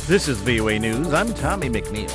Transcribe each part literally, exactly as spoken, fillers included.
This is V O A News. I'm Tommy McNeil.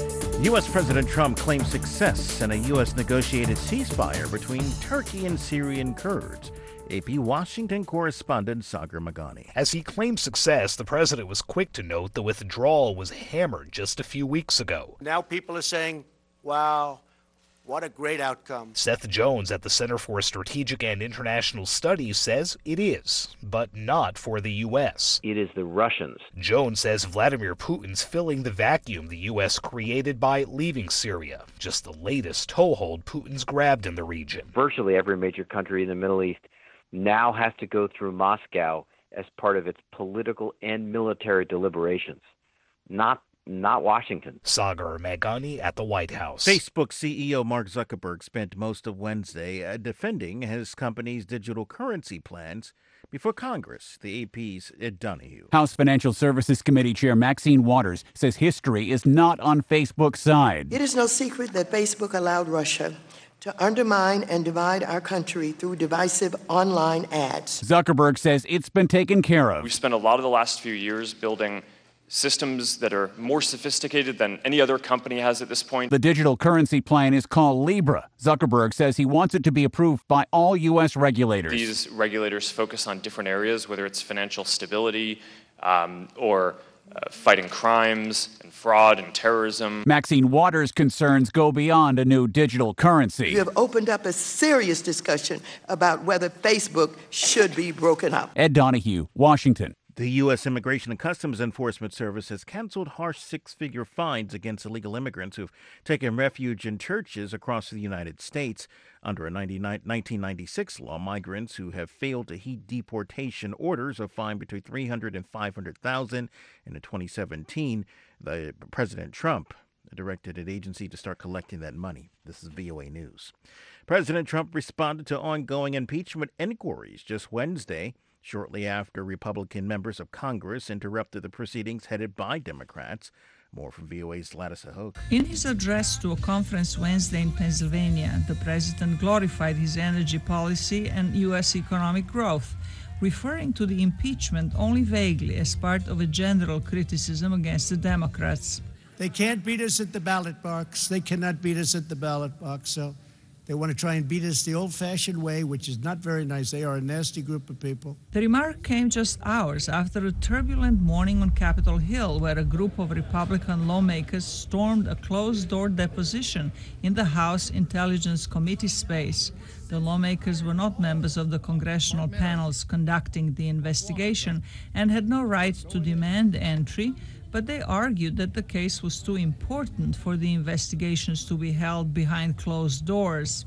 U S. President Trump claims success in a U S negotiated ceasefire between Turkey and Syrian Kurds. A P Washington correspondent Sagar Meghani. As he claimed success, the president was quick to note the withdrawal was hammered just a few weeks ago. Now people are saying, wow, what a great outcome. Seth Jones at the Center for Strategic and International Studies says it is, but not for the U S. It is the Russians. Jones says Vladimir Putin's filling the vacuum the U S created by leaving Syria, just the latest toehold Putin's grabbed in the region. Virtually every major country in the Middle East now has to go through Moscow as part of its political and military deliberations, not not Washington. Sagar Meghani at the White House. Facebook C E O Mark Zuckerberg spent most of Wednesday uh, defending his company's digital currency plans before Congress, the A P's Ed Donahue. House Financial Services Committee Chair Maxine Waters says history is not on Facebook's side. It is no secret that Facebook allowed Russia to undermine and divide our country through divisive online ads. Zuckerberg says it's been taken care of. We've spent a lot of the last few years building systems that are more sophisticated than any other company has at this point. The digital currency plan is called Libra. Zuckerberg says he wants it to be approved by all U S regulators. These regulators focus on different areas, whether it's financial stability um, or uh, fighting crimes and fraud and terrorism. Maxine Waters' concerns go beyond a new digital currency. You have opened up a serious discussion about whether Facebook should be broken up. Ed Donahue, Washington. The U S. Immigration and Customs Enforcement Service has canceled harsh six-figure fines against illegal immigrants who've taken refuge in churches across the United States. Under a nineteen ninety-six law, migrants who have failed to heed deportation orders are fined between three hundred thousand dollars and five hundred thousand dollars. And in twenty seventeen, the President Trump directed an agency to start collecting that money. This is V O A News. President Trump responded to ongoing impeachment inquiries just Wednesday, shortly after Republican members of Congress interrupted the proceedings headed by Democrats. More from V O A's Ladis Ahok. In his address to a conference Wednesday in Pennsylvania, the president glorified his energy policy and U S economic growth, referring to the impeachment only vaguely as part of a general criticism against the Democrats. They can't beat us at the ballot box. They cannot beat us at the ballot box, so they want to try and beat us the old-fashioned way, which is not very nice. They are a nasty group of people. The remark came just hours after a turbulent morning on Capitol Hill, where a group of Republican lawmakers stormed a closed-door deposition in the House Intelligence Committee space. The lawmakers were not members of the congressional panels conducting the investigation and had no right to demand entry, but they argued that the case was too important for the investigations to be held behind closed doors.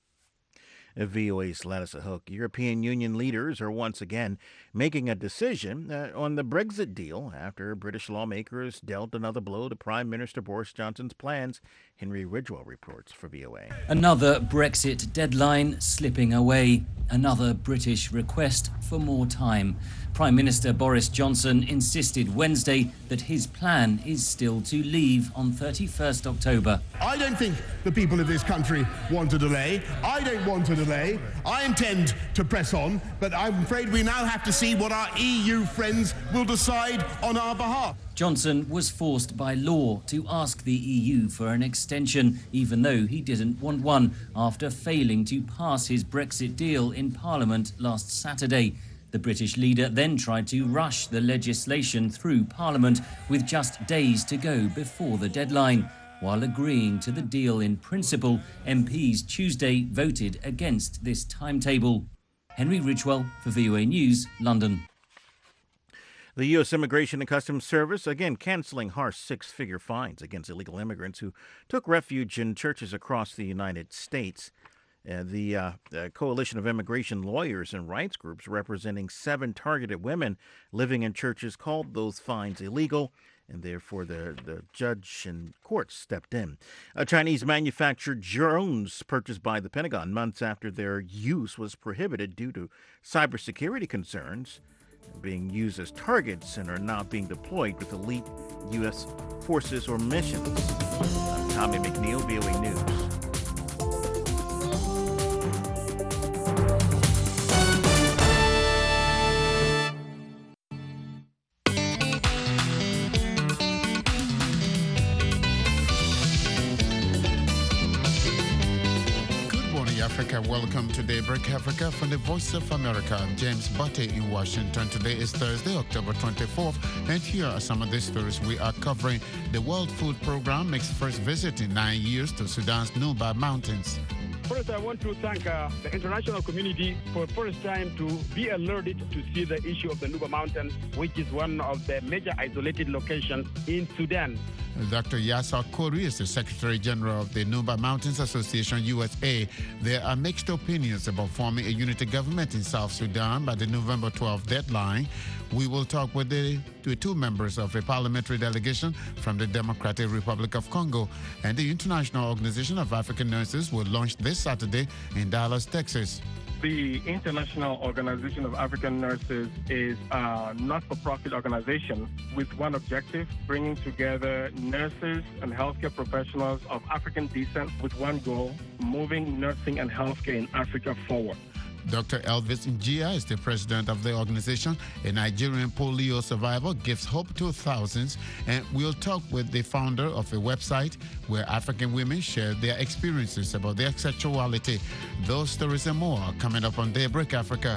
V O A's Ladis Ahok. European Union leaders are once again making a decision uh, on the Brexit deal after British lawmakers dealt another blow to Prime Minister Boris Johnson's plans. Henry Ridgwell reports for V O A. Another Brexit deadline slipping away. Another British request for more time. Prime Minister Boris Johnson insisted Wednesday that his plan is still to leave on thirty-first October. I don't think the people of this country want a delay. I don't want a delay. I intend to press on, but I'm afraid we now have to see what our E U friends will decide on our behalf. Johnson was forced by law to ask the E U for an extension, even though he didn't want one, after failing to pass his Brexit deal in Parliament last Saturday. The British leader then tried to rush the legislation through Parliament with just days to go before the deadline. While agreeing to the deal in principle, M Ps Tuesday voted against this timetable. Henry Ridgwell for V O A News, London. The U S. Immigration and Customs Service again canceling harsh six-figure fines against illegal immigrants who took refuge in churches across the United States. Uh, the, uh, the Coalition of Immigration Lawyers and Rights Groups representing seven targeted women living in churches called those fines illegal, and therefore the, the judge and courts stepped in. A Chinese manufactured drones purchased by the Pentagon months after their use was prohibited due to cybersecurity concerns, being used as targets and are not being deployed with elite U S forces or missions. I'm Tommy McNeil, V O A News. Africa. Welcome to Daybreak Africa from the Voice of America. I'm James Butte in Washington. Today is Thursday, October twenty-fourth, and here are some of the stories we are covering. The World Food Program makes first visit in nine years to Sudan's Nuba Mountains. First, I want to thank uh, the international community for the first time to be alerted to see the issue of the Nuba Mountains, which is one of the major isolated locations in Sudan. Doctor Yasser Khoury is the Secretary General of the Nuba Mountains Association, U S A. There are mixed opinions about forming a unity government in South Sudan by the November twelfth deadline. We will talk with the with two members of a parliamentary delegation from the Democratic Republic of Congo. And the International Organization of African Nurses will launch this Saturday in Dallas, Texas. The International Organization of African Nurses is a not-for-profit organization with one objective, bringing together nurses and healthcare professionals of African descent with one goal, moving nursing and healthcare in Africa forward. Doctor Elvis Njia is the president of the organization. A Nigerian polio survivor gives hope to thousands, and we'll talk with the founder of a website where African women share their experiences about their sexuality. Those stories and more are coming up on Daybreak Africa.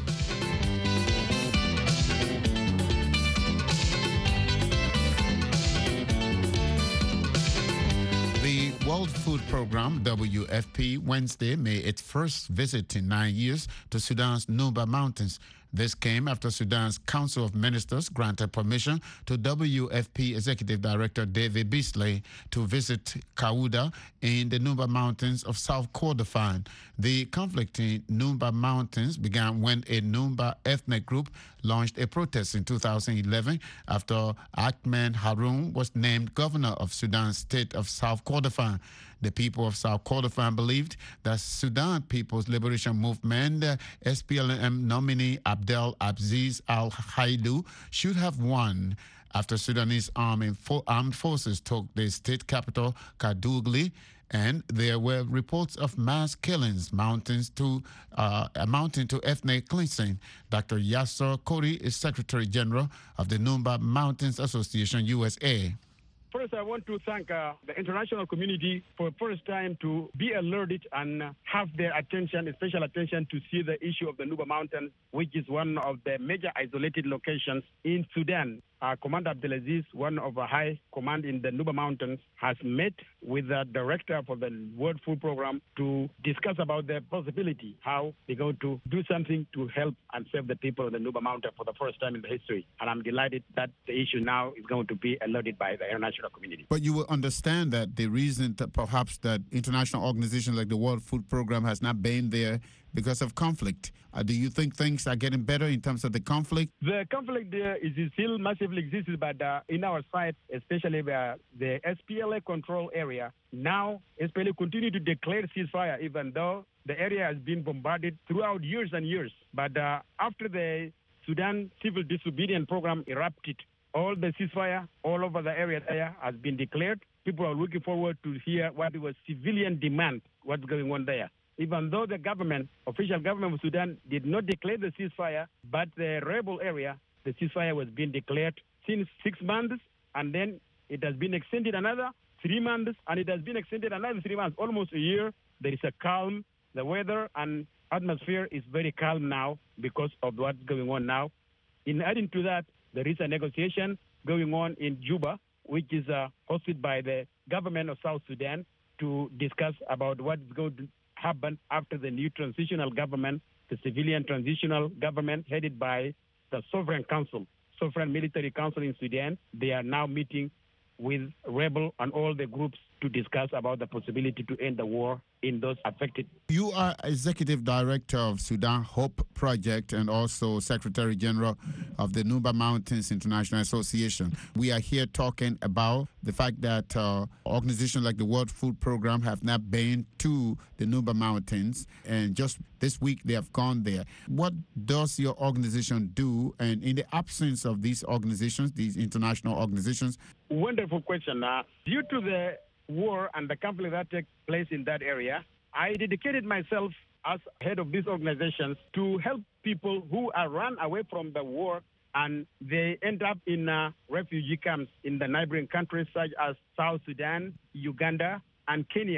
The World Food Program, W F P, Wednesday made its first visit in nine years to Sudan's Nuba Mountains. This came after Sudan's Council of Ministers granted permission to W F P Executive Director David Beasley to visit Kauda in the Nuba Mountains of South Kordofan. The conflict in Nuba Mountains began when a Nuba ethnic group launched a protest in two thousand eleven after Ahmed Haroun was named governor of Sudan's state of South Kordofan. The people of South Kordofan believed that Sudan People's Liberation Movement uh, S P L M nominee Abdel Aziz Al-Haidu should have won after Sudanese armed, armed forces took the state capital, Kadugli, and there were reports of mass killings mounting to, uh, amounting to ethnic cleansing. Doctor Yasser Khoury is Secretary General of the Nuba Mountains Association, U S A. First, I want to thank uh, the international community for the first time to be alerted and uh, have their attention, special attention, to see the issue of the Nuba Mountains, which is one of the major isolated locations in Sudan. Uh, Commander Abdelaziz, one of the high command in the Nuba Mountains, has met with the director for the World Food Program to discuss about the possibility, how they're going to do something to help and save the people of the Nuba Mountain for the first time in the history. And I'm delighted that the issue now is going to be alerted by the international community. But you will understand that the reason that perhaps that international organizations like the World Food Program has not been there because of conflict. Uh, do you think things are getting better in terms of the conflict? The conflict there is still massively exists, but uh, in our side, especially uh, the S P L A control area, now S P L A continue to declare ceasefire, even though the area has been bombarded throughout years and years. But uh, after the Sudan Civil Disobedience Program erupted, all the ceasefire all over the area there has been declared. People are looking forward to hear what was civilian demand, what's going on there. Even though the government, official government of Sudan, did not declare the ceasefire, but the rebel area, the ceasefire was being declared since six months, and then it has been extended another three months, and it has been extended another three months, almost a year. There is a calm. The weather and atmosphere is very calm now because of what's going on now. In addition to that, there is a negotiation going on in Juba, which is uh, hosted by the government of South Sudan to discuss about what is going to happen after the new transitional government, the civilian transitional government headed by the Sovereign Council, Sovereign Military Council in Sudan. They are now meeting with rebel and all the groups to discuss about the possibility to end the war in those affected. You are Executive Director of Sudan Hope Project and also Secretary General of the Nuba Mountains International Association. We are here talking about the fact that uh, organizations like the World Food Program have not been to the Nuba Mountains, and just this week they have gone there. What does your organization do? And in the absence of these organizations, these international organizations? Wonderful question. Uh, due to the war and the conflict that takes place in that area, I dedicated myself as head of these organizations to help people who are run away from the war and they end up in uh, refugee camps in the neighboring countries such as South Sudan, Uganda, and Kenya.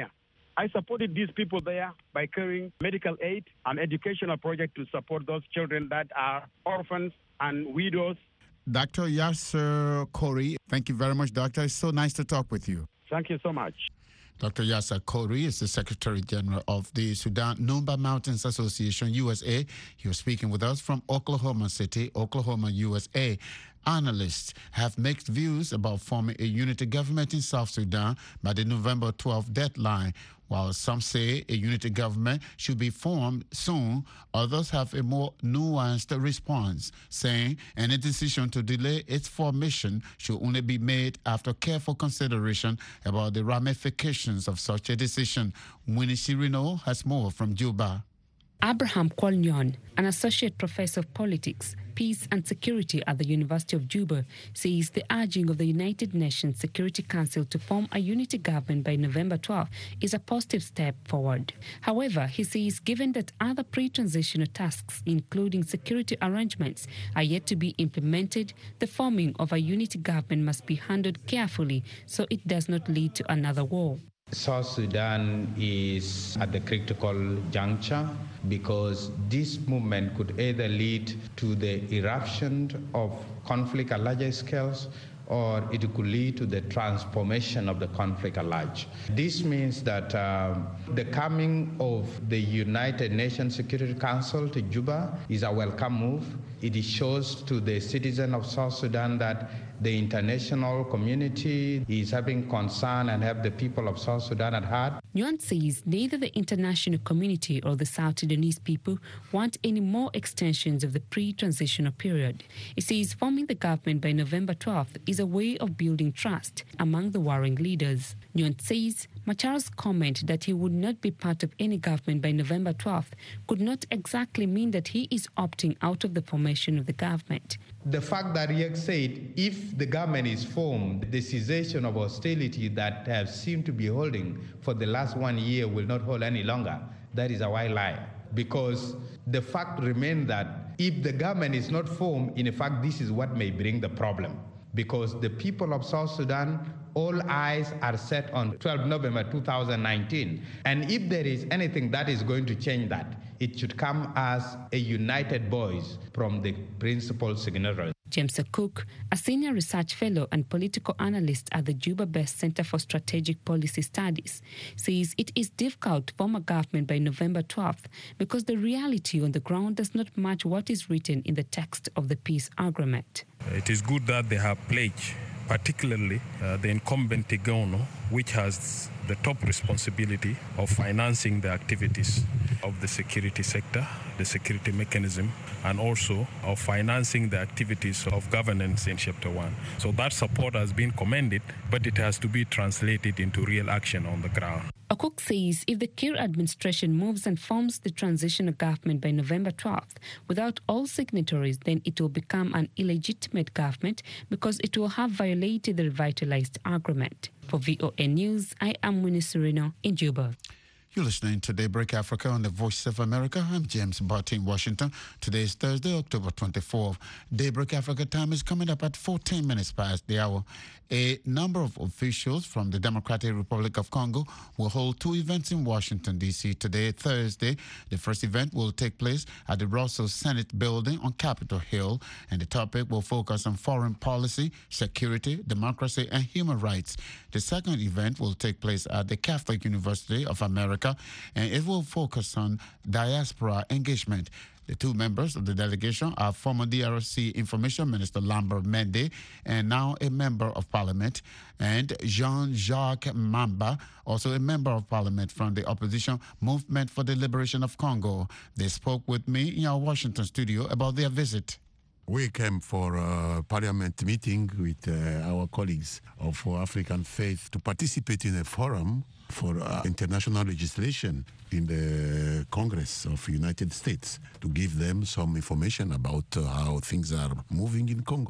I supported these people there by carrying medical aid and educational project to support those children that are orphans and widows. Doctor Yasser Khoury, thank you very much, Doctor. It's so nice to talk with you. Thank you so much. Doctor Yasser Khoury is the Secretary General of the Sudan Numba Mountains Association, U S A. He was speaking with us from Oklahoma City, Oklahoma, U S A. Analysts have mixed views about forming a unity government in South Sudan by the November twelfth deadline. While some say a unity government should be formed soon, others have a more nuanced response, saying any decision to delay its formation should only be made after careful consideration about the ramifications of such a decision. Winnie Shirino has more from Juba. Abraham Kwolnyon, an associate professor of politics, peace and security at the University of Juba, says the urging of the United Nations Security Council to form a unity government by November twelfth is a positive step forward. However, he says given that other pre-transitional tasks, including security arrangements, are yet to be implemented, the forming of a unity government must be handled carefully so it does not lead to another war. South Sudan is at the critical juncture because this movement could either lead to the eruption of conflict at larger scales or it could lead to the transformation of the conflict at large. This means that uh, the coming of the United Nations Security Council to Juba is a welcome move. It shows to the citizens of South Sudan that the international community is having concern and have the people of South Sudan at heart. Nguyen says neither the international community or the South Sudanese people want any more extensions of the pre-transitional period. He says forming the government by November twelfth is a way of building trust among the warring leaders. Nguyen says Machar's comment that he would not be part of any government by November twelfth could not exactly mean that he is opting out of the formation of the government. The fact that Riek said if the government is formed, the cessation of hostility that have seemed to be holding for the last one year will not hold any longer, that is a white lie. Because the fact remains that if the government is not formed, in fact, this is what may bring the problem. Because the people of South Sudan, all eyes are set on twelfth of November two thousand nineteen. And if there is anything that is going to change that, it should come as a united voice from the principal signatories. James Cook, a senior research fellow and political analyst at the Juba-based Center for Strategic Policy Studies, says it is difficult to form a government by November twelfth because the reality on the ground does not match what is written in the text of the peace agreement. It is good that they have pledged, particularly uh, the incumbent Tigono, which has the top responsibility of financing the activities of the security sector, the security mechanism, and also of financing the activities of governance in Chapter one. So that support has been commended, but it has to be translated into real action on the ground. Okuk says if the Kiir administration moves and forms the transitional government by November twelfth without all signatories, then it will become an illegitimate government because it will have violated the revitalized agreement. For V O A News, I am Winnie Serino in Juba. You're listening to Daybreak Africa on the Voice of America. I'm James Barty in Washington. Today is Thursday, October twenty-fourth. Daybreak Africa time is coming up at fourteen minutes past the hour. A number of officials from the Democratic Republic of Congo will hold two events in Washington, D C today, Thursday. The first event will take place at the Russell Senate building on Capitol Hill, and the topic will focus on foreign policy, security, democracy, and human rights. The second event will take place at the Catholic University of America, and it will focus on diaspora engagement. The two members of the delegation are former D R C Information Minister Lambert Mende and now a member of Parliament, and Jean-Jacques Mamba, also a member of Parliament from the Opposition Movement for the Liberation of Congo. They spoke with me in our Washington studio about their visit. We came for a parliament meeting with uh, our colleagues of African faith to participate in a forum for uh, international legislation in the Congress of the United States to give them some information about uh, how things are moving in Congo.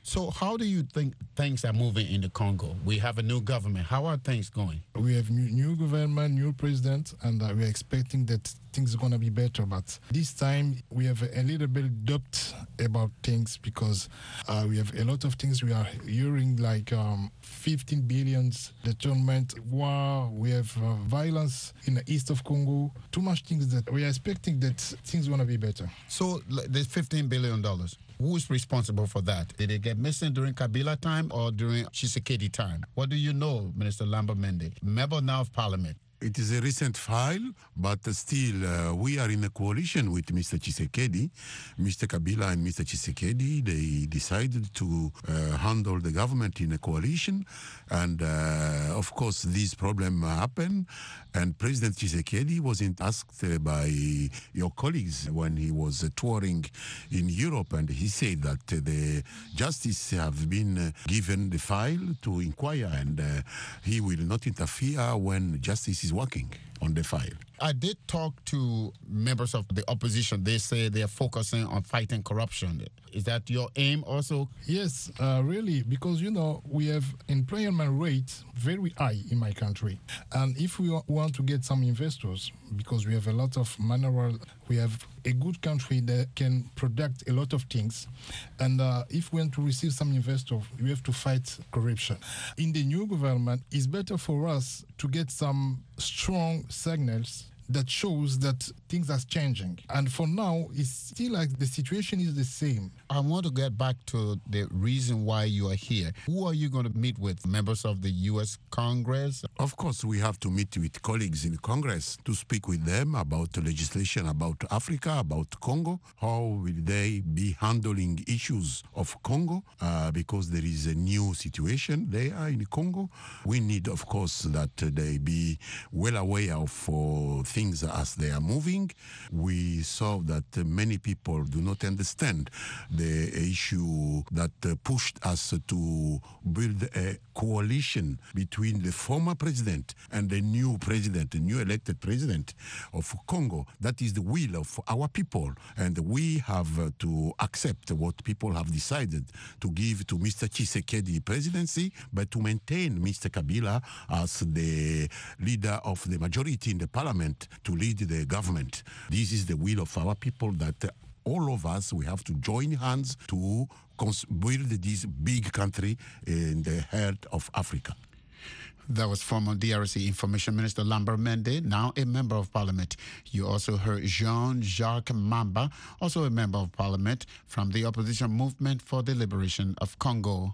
So how do you think things are moving in the Congo? We have a new government. How are things going? We have new, new government, new president, and uh, we're expecting that things are going to be better. But this time we have a little bit doubt about things because uh, we have a lot of things we are hearing, like um, fifteen billions, the tournament, war, we have uh, violence in the east of Congo, too much things that we are expecting that things are going to be better. So there's fifteen billion dollars. Who is responsible for that? Did it get missing during Kabila time or during Tshisekedi time? What do you know, Minister Lambert Mende, member now of Parliament? It is a recent file, but still uh, we are in a coalition with Mister Tshisekedi. Mister Kabila and Mister Tshisekedi, they decided to uh, handle the government in a coalition. And uh, of course, this problem happened. And President Tshisekedi wasn't asked uh, by your colleagues when he was uh, touring in Europe. And he said that uh, the justice have been uh, given the file to inquire, and uh, he will not interfere when justice is working on the file. I did talk to members of the opposition. They say they are focusing on fighting corruption. Is that your aim also? Yes, uh, really, because, you know, we have employment rate very high in my country. And if we want to get some investors, because we have a lot of mineral, we have a good country that can produce a lot of things. And uh, if we want to receive some investors, we have to fight corruption. In the new government, it's better for us to get some strong signals that shows that things are changing. And for now, it's still like the situation is the same. I want to get back to the reason why you are here. Who are you going to meet with? Members of the U S Congress? Of course, we have to meet with colleagues in Congress to speak with them about the legislation about Africa, about Congo. How will they be handling issues of Congo? Uh, because there is a new situation there in Congo. We need, of course, that they be well aware of uh, things as they are moving. We saw that uh, many people do not understand the issue that uh, pushed us to build a coalition between the former president and the new president, the new elected president of Congo. That is the will of our people, and we have uh, to accept what people have decided to give to Mister Tshisekedi presidency, but to maintain Mister Kabila as the leader of the majority in the parliament to lead the government. This is the will of our people that uh, all of us, we have to join hands to build this big country in the heart of Africa. That was former D R C Information Minister Lambert Mende, now a member of Parliament. You also heard Jean-Jacques Mamba, also a member of Parliament from the opposition movement for the liberation of Congo.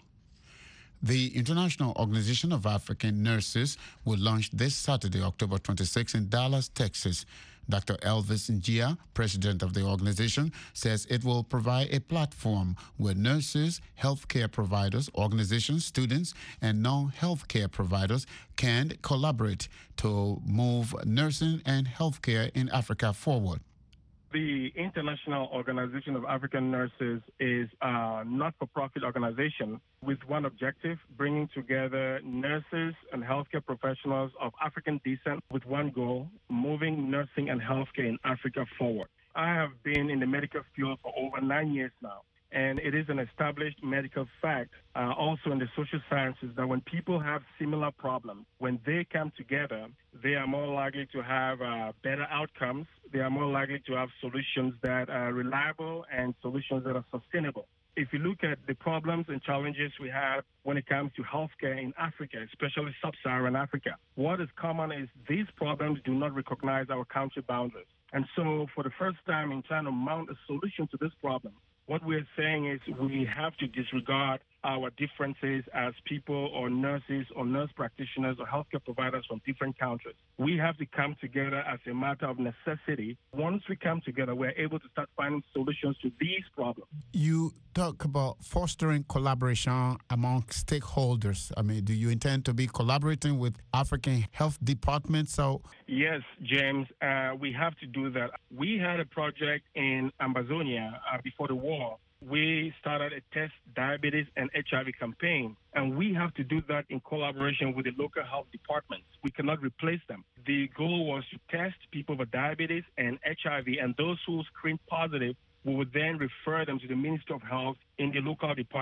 The International Organization of African Nurses will launch this Saturday, October twenty-sixth, in Dallas, Texas. Doctor Elvis Njia, president of the organization, says it will provide a platform where nurses, healthcare providers, organizations, students, and non-healthcare providers can collaborate to move nursing and healthcare in Africa forward. The International Organization of African Nurses is a not-for-profit organization with one objective, bringing together nurses and healthcare professionals of African descent with one goal, moving nursing and healthcare in Africa forward. I have been in the medical field for over nine years now, and it is an established medical fact, uh, also in the social sciences, that when people have similar problems, when they come together, they are more likely to have uh, better outcomes. They are more likely to have solutions that are reliable and solutions that are sustainable. If you look at the problems and challenges we have when it comes to healthcare in Africa, especially sub-Saharan Africa, what is common is these problems do not recognize our country boundaries. And so for the first time in trying to mount a solution to this problem, what we're saying is we have to disregard our differences as people or nurses or nurse practitioners or healthcare providers from different countries. We have to come together as a matter of necessity. Once we come together, we're able to start finding solutions to these problems. You talk about fostering collaboration among stakeholders. I mean, do you intend to be collaborating with African health departments? So, yes, James, uh, we have to do that. We had a project in Amazonia uh, before the war. We started a test diabetes and H I V campaign, and we have to do that in collaboration with the local health departments. We cannot replace them. The goal was to test people with diabetes and H I V, and those who screened positive, we would then refer them to the Ministry of Health in the local department.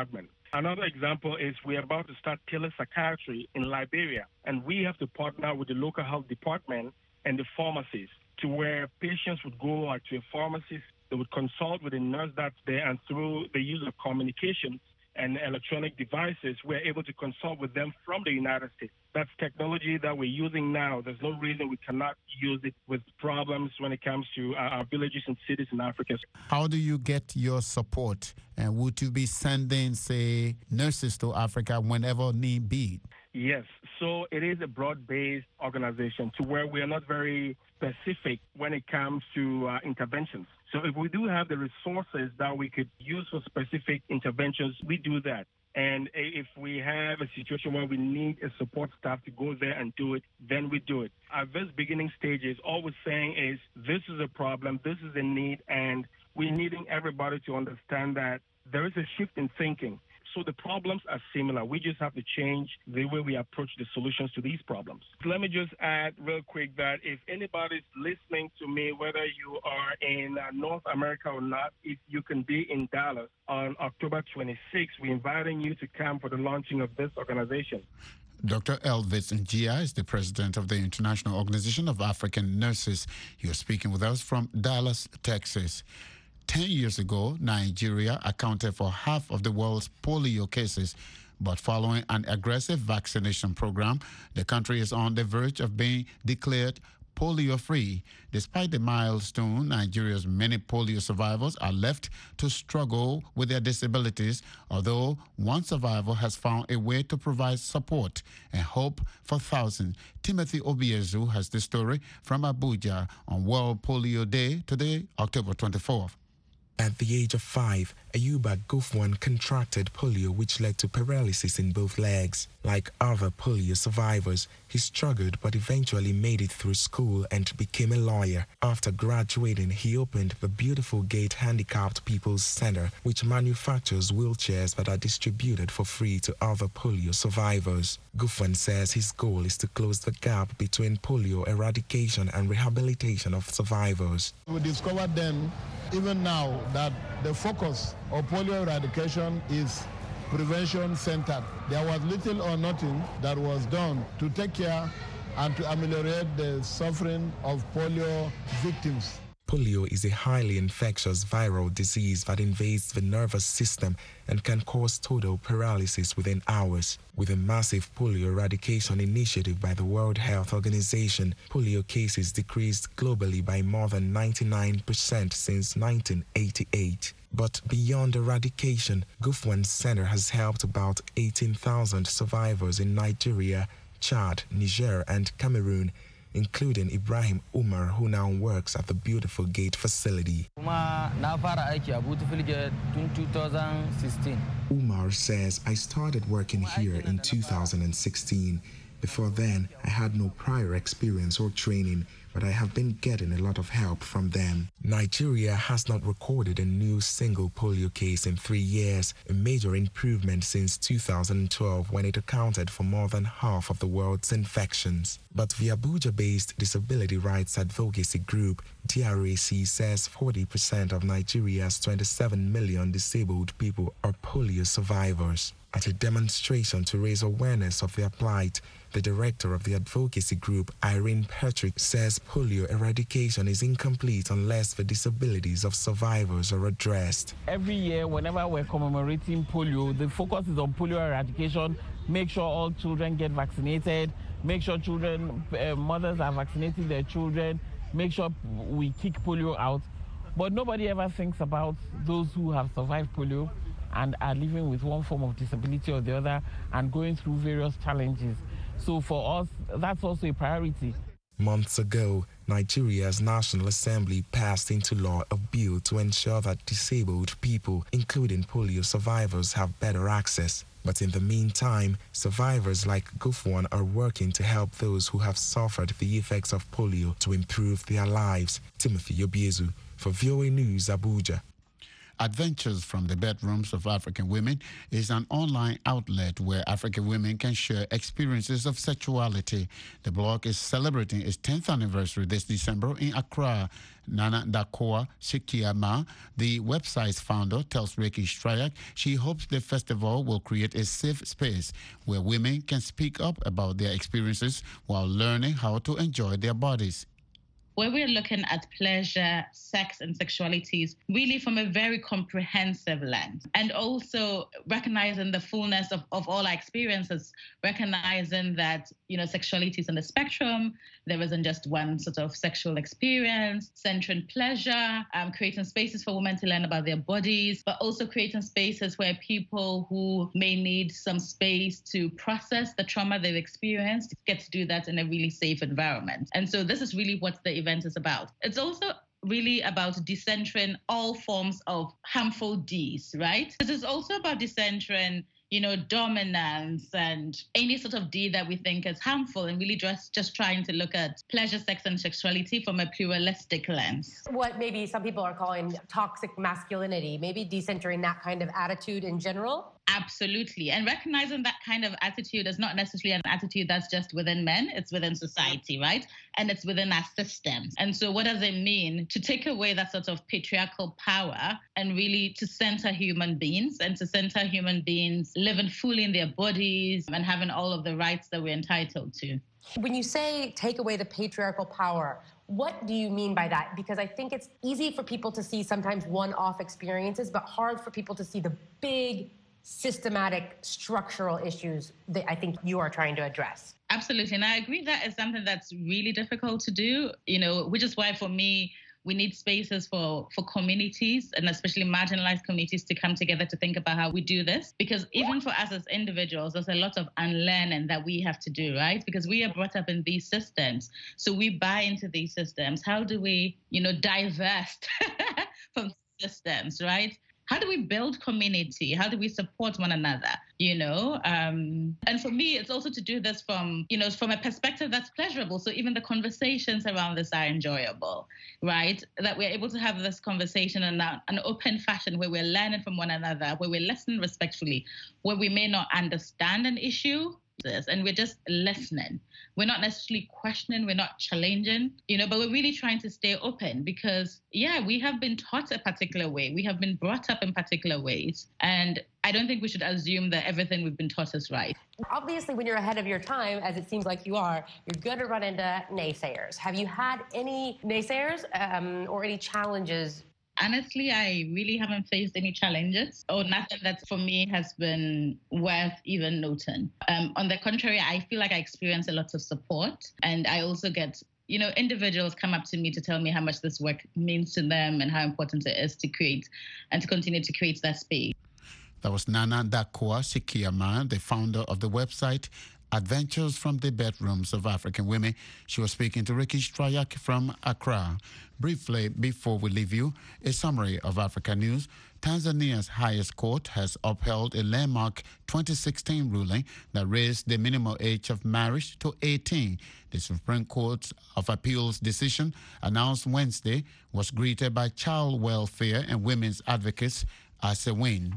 Another example is we're about to start telepsychiatry in Liberia, and we have to partner with the local health department and the pharmacies to where patients would go like to a pharmacist, they would consult with a nurse that's there, and through the use of communication and electronic devices, we're able to consult with them from the United States. That's technology that we're using now. There's no reason we cannot use it with problems when it comes to our, our villages and cities in Africa. How do you get your support? And would you be sending, say, nurses to Africa whenever need be? Yes. So it is a broad-based organization to where we are not very specific when it comes to uh, interventions. So if we do have the resources that we could use for specific interventions, we do that. And if we have a situation where we need a support staff to go there and do it, then we do it. At this beginning stages, all we're saying is this is a problem, this is a need, and we're needing everybody to understand that there is a shift in thinking. So the problems are similar. We just have to change the way we approach the solutions to these problems. Let me just add real quick that if anybody's listening to me, whether you are in uh, North America or not, if you can be in Dallas on October twenty-sixth, we're inviting you to come for the launching of this organization. Doctor Elvis Njia is the president of the International Organization of African Nurses. You're speaking with us from Dallas, Texas. Ten years ago, Nigeria accounted for half of the world's polio cases, but following an aggressive vaccination program, the country is on the verge of being declared polio-free. Despite the milestone, Nigeria's many polio survivors are left to struggle with their disabilities, although one survivor has found a way to provide support and hope for thousands. Timothy Obiezu has the story from Abuja on World Polio Day, today, October twenty-fourth. At the age of five, Ayuba Gufwan contracted polio, which led to paralysis in both legs. Like other polio survivors, he struggled but eventually made it through school and became a lawyer. After graduating, he opened the Beautiful Gate Handicapped People's Center, which manufactures wheelchairs that are distributed for free to other polio survivors. Gufwan says his goal is to close the gap between polio eradication and rehabilitation of survivors. We discovered then, even now, that the focus of polio eradication is prevention-centered. There was little or nothing that was done to take care and to ameliorate the suffering of polio victims. Polio is a highly infectious viral disease that invades the nervous system and can cause total paralysis within hours. With a massive polio eradication initiative by the World Health Organization, polio cases decreased globally by more than ninety-nine percent since nineteen eighty-eight. But beyond eradication, Gufwan's center has helped about eighteen thousand survivors in Nigeria, Chad, Niger, and Cameroon, including Ibrahim Umar, who now works at the Beautiful Gate facility. Umar says, I started working here in two thousand sixteen. Before then, I had no prior experience or training, but I have been getting a lot of help from them. Nigeria has not recorded a new single polio case in three years, a major improvement since two thousand twelve, when it accounted for more than half of the world's infections. But the Abuja-based disability rights advocacy group, D R A C, says forty percent of Nigeria's twenty-seven million disabled people are polio survivors. At a demonstration to raise awareness of their plight, the director of the advocacy group, Irene Patrick, says polio eradication is incomplete unless the disabilities of survivors are addressed. Every year, whenever we're commemorating polio, the focus is on polio eradication. Make sure all children get vaccinated. Make sure children, uh, mothers are vaccinating their children. Make sure we kick polio out. But nobody ever thinks about those who have survived polio and are living with one form of disability or the other and going through various challenges. So for us, that's also a priority. Months ago, Nigeria's National Assembly passed into law a bill to ensure that disabled people, including polio survivors, have better access. But in the meantime, survivors like Gufwan are working to help those who have suffered the effects of polio to improve their lives. Timothy Obiezu for V O A News, Abuja. Adventures from the Bedrooms of African Women is an online outlet where African women can share experiences of sexuality. The blog is celebrating its tenth anniversary this December in Accra. Nana Dakoa Sikiama, the website's founder, tells Ricky Strayak she hopes the festival will create a safe space where women can speak up about their experiences while learning how to enjoy their bodies. Where we're looking at pleasure, sex, and sexualities really from a very comprehensive lens, and also recognizing the fullness of, of all our experiences, recognizing that, you know, sexuality is on the spectrum. There isn't just one sort of sexual experience, centering pleasure, um, creating spaces for women to learn about their bodies, but also creating spaces where people who may need some space to process the trauma they've experienced get to do that in a really safe environment. And so this is really what the event is about. It's also really about decentering all forms of harmful Ds, right? This is also about decentering, you know, dominance and any sort of D that we think is harmful, and really just, just trying to look at pleasure, sex, and sexuality from a pluralistic lens. What maybe some people are calling toxic masculinity, maybe decentering that kind of attitude in general? Absolutely. And recognizing that kind of attitude is not necessarily an attitude that's just within men, it's within society, right? And it's within our systems. And so what does it mean to take away that sort of patriarchal power and really to center human beings and to center human beings living fully in their bodies and having all of the rights that we're entitled to? When you say take away the patriarchal power, what do you mean by that? Because I think it's easy for people to see sometimes one-off experiences, but hard for people to see the big systematic structural issues that I think you are trying to address. Absolutely. And I agree that is something that's really difficult to do, you know, which is why for me, we need spaces for, for communities and especially marginalized communities to come together to think about how we do this. Because even for us as individuals, there's a lot of unlearning that we have to do, right? Because we are brought up in these systems. So we buy into these systems. How do we, you know, divest from systems, right? How do we build community? How do we support one another? You know, um, and for me, it's also to do this from, you know, from a perspective that's pleasurable. So even the conversations around this are enjoyable, right? That we're able to have this conversation in a, an open fashion where we're learning from one another, where we're listening respectfully, where we may not understand an issue, and we're just listening. We're not necessarily questioning, we're not challenging, you know, but we're really trying to stay open because, yeah, we have been taught a particular way. We have been brought up in particular ways. And I don't think we should assume that everything we've been taught is right. Obviously, when you're ahead of your time, as it seems like you are, you're going to run into naysayers. Have you had any naysayers um, or any challenges? Honestly, I really haven't faced any challenges or nothing that for me has been worth even noting. Um, on the contrary, I feel like I experience a lot of support, and I also get, you know, individuals come up to me to tell me how much this work means to them and how important it is to create and to continue to create that space. That was Nana Dakoa Sikiama, the founder of the website Adventures from the Bedrooms of African Women. She was speaking to Ricky Strayak from Accra. Briefly, before we leave you, a summary of Africa news. Tanzania's highest court has upheld a landmark twenty sixteen ruling that raised the minimum age of marriage to eighteen. The Supreme Court of Appeal's decision, announced Wednesday, was greeted by child welfare and women's advocates as a win.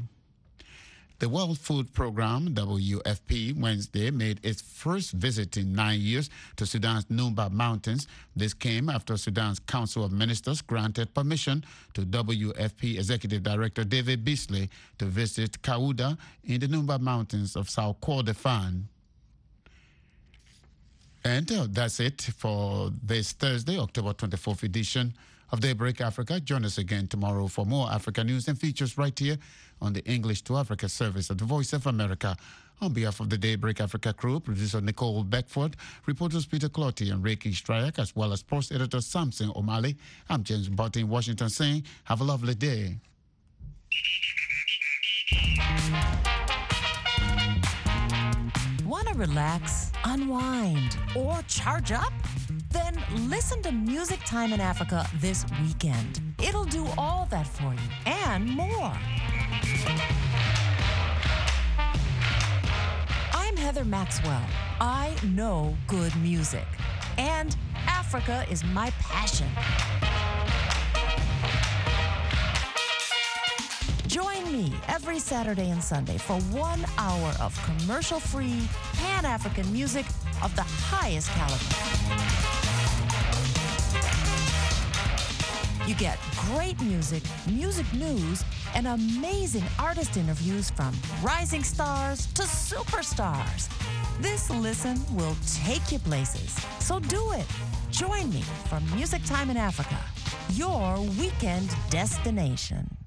The World Food Programme, W F P, Wednesday made its first visit in nine years to Sudan's Numba Mountains. This came after Sudan's Council of Ministers granted permission to W F P Executive Director David Beasley to visit Kauda in the Numba Mountains of South Kordofan. And uh, that's it for this Thursday, October twenty-fourth edition of Daybreak Africa. Join us again tomorrow for more Africa news and features right here on the English to Africa service of the Voice of America. On behalf of the Daybreak Africa crew, producer Nicole Beckford, reporters Peter Clotty and Ricky Strayak, as well as post editor Samson O'Malley, I'm James Barton in Washington saying, have a lovely day. Want to relax, unwind, or charge up? Then listen to Music Time in Africa this weekend. It'll do all that for you and more. I'm Heather Maxwell. I know good music, and Africa is my passion. Join me every Saturday and Sunday for one hour of commercial-free, Pan-African music of the highest caliber. You get great music, music news, and amazing artist interviews from rising stars to superstars. This listen will take you places. So do it. Join me for Music Time in Africa, your weekend destination.